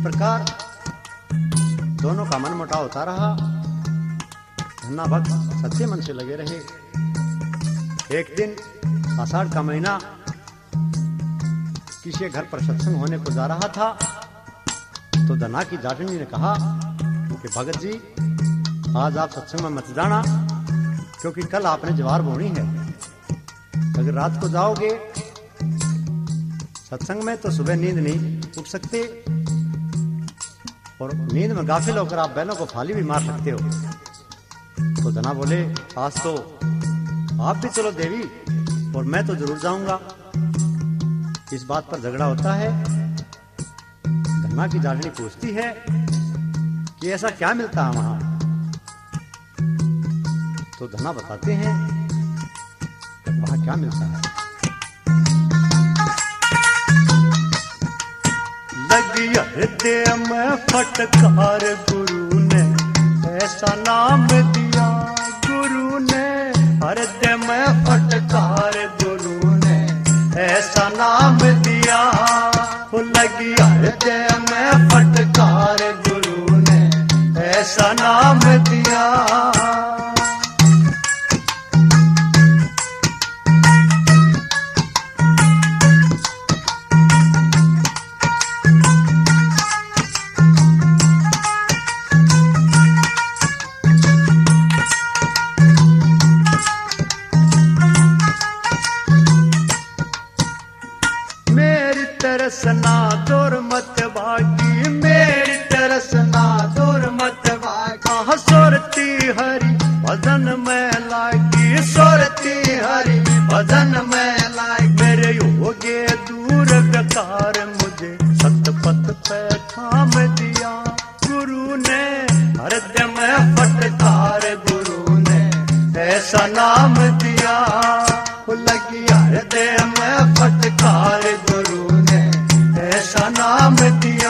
प्रकार दोनों का मन मुटाव होता रहा। धन्ना भक्त सच्चे मन से लगे रहे। एक दिन आषाढ़ का महीना किसी घर पर सत्संग होने को जा रहा था, तो धन्ना की जाटनी ने कहा कि भगत जी आज आप सत्संग में मत जाना, क्योंकि कल आपने ज्वार बोनी है। अगर रात को जाओगे सत्संग में तो सुबह नींद नहीं उठ सकते, और नींद में गाफिल होकर आप बैलों को फाली भी मार सकते हो। तो धना बोले आज तो आप भी चलो देवी, और मैं तो जरूर जाऊंगा। इस बात पर झगड़ा होता है। धना की जाटनी पूछती है कि ऐसा क्या मिलता है वहां। तो धना बताते हैं वहां क्या मिलता है। लगी हृदय में फटकार गुरु ने ऐसा नाम दिया। गुरु ने हृदय में फटकार गुरु ने ऐसा नाम दिया। लगी हृदय में फटकार गुरु ने ऐसा नाम दिया। तरसना दूर मत भागी, मेरी तरसना दूर मत भागी। सुरती हरि भजन में लागी, सुरती हरि भजन में लागी। मेरे योगे दूर बेकार मुझे सतपथ पे थाम दिया। गुरु ने हृदय में फटकार गुरु ने ऐसा नाम दिया। लगी हृदय में फटकार गुरु ने ऐसा नाम दिया।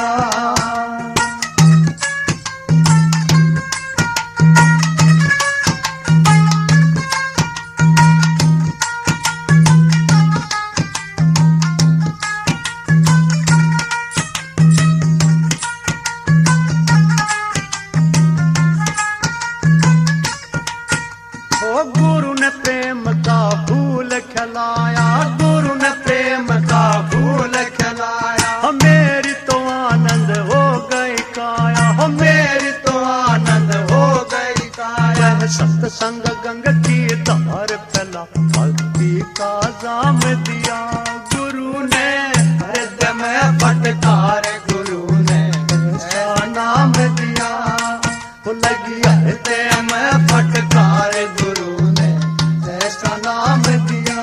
ओ गुरु ने प्रेम का फूल खिलाया, गुरु ने प्रेम का फूल खिलाया। मेरी तो आनंद हो गई काया, मेरी तो आनंद हो गई काया। सत्संग गंग की धार फैला, भक्ति का जाम दिया। गुरु ने हृदय में फटकार गुरु ने ऐसा नाम दिया। लगी हृदय में फटकार गुरु ने ऐसा नाम दिया।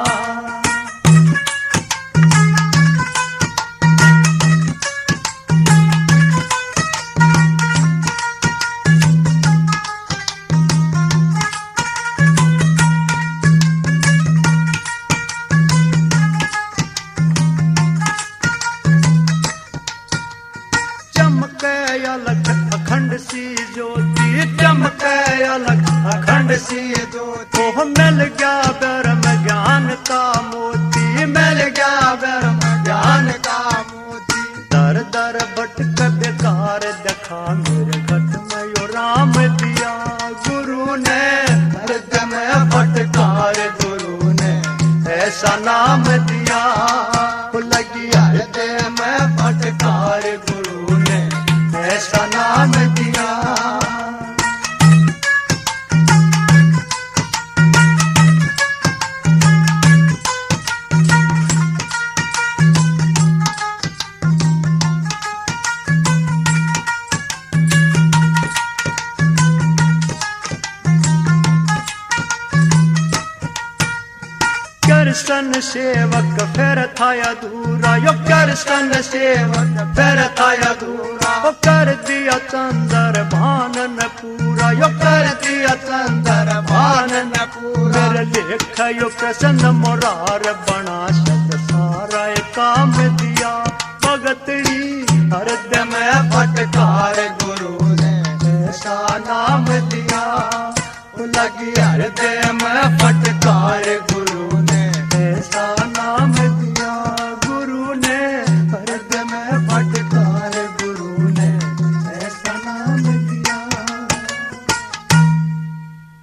चमके अलग अखंड सी ज्योति, चमके अलग अखंड सी ज्योति। ओह मिल गया ब्रह्म ज्ञान का मोती, मिल गया ब्रह्म ज्ञान का मोती। दर दर भटक बेकार देखा, मेरे घट में यो राम दिया। गुरु ने हृदय में फटकार गुरु ने ऐसा नाम दिया। लगी हृदय में फटकार गुरु ने ऐसा नाम दिया। कृष्ण सेवक फिर था अधूरा, यो कृष्ण सेवक फिर था अधूरा। वो कर दिया चंद्र भानन पूरा, यो कर दिया चंद्र भानन पूरा। मेरे लेख यो कृष्ण मुरार बना, सद सारा काम दिया। भगतड़ी हृदय में फटकार गुरु ने ऐसा नाम दिया। लगी हृदय में फटकार